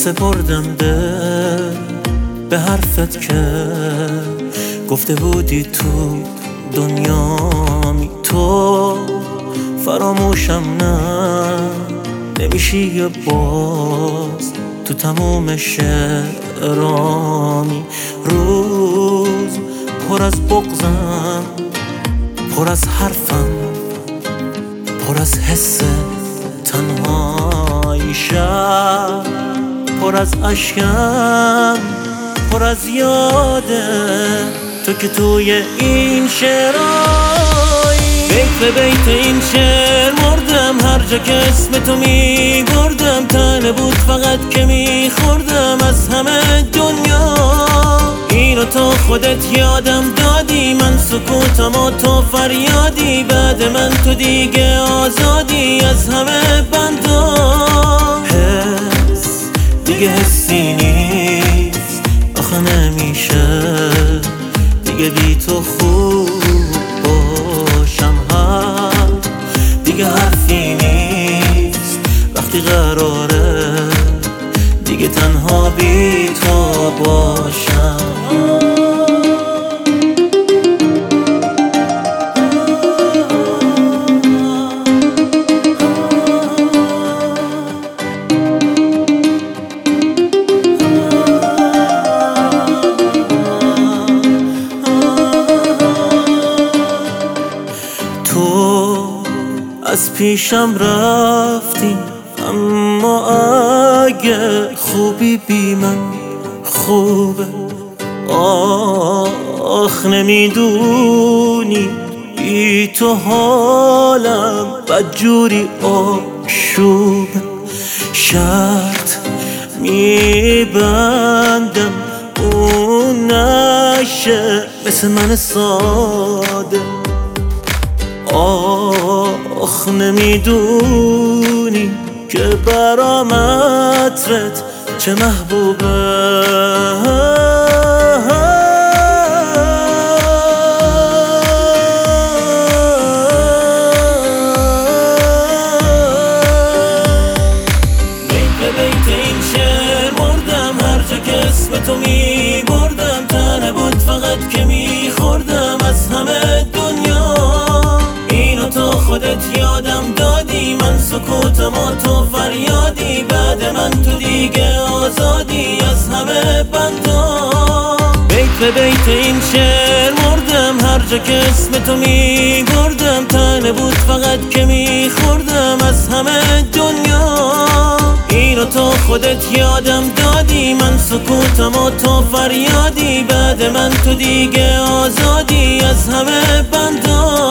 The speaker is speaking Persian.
سپردم به حرفت که گفته بودی تو دنیامی، تو فراموشم نمیشی یه باز تو تموم شعرامی. روز پر از بغضم، پر از حرفم، پر از حس تنهایی، شب پر از اشکم، پر از یاده تو که توی این شعرایی. بیت به بیت این شعر مردم، هر جا که اسم تو میبردم تنه بود فقط که میخوردم از همه دنیا. اینو تو خودت یادم دادی، من سکوتم و تو فریادی، بعد من تو دیگه آزادی از همه بندا. حس دیگه حسی نیست، آخه نمیشه دیگه بی تو خوب باشم. دیگه حرفی نیست وقتی قراره دیگه تنها بی تو باشم. از پیشم رفتی اما اگه خوبی بی من خوبه. آخ نمیدونی بی تو حالم بدجوری آشوبه. شرط میبندم اون نشه مثل من ساده. آخ نمیدونی که برام عطرت چه محبوبه. بیت به بیت این شعر مردم، هر جا که اسم تو میبردم تنه بود فقط که میخوردم از همه دنیا. تو خودت یادم دادی، من سکوتم و تو فریادی، بعد من تو دیگه آزادی از همه بندا. بیت به بیت این شعر مردم، هر جا که اسم تو میبردم تنه بود فقط که میخوردم از همه دنیا. اینو تو خودت یادم دادی، من سکوتم و تو فریادی، بعد من تو دیگه آزادی از همه بندا.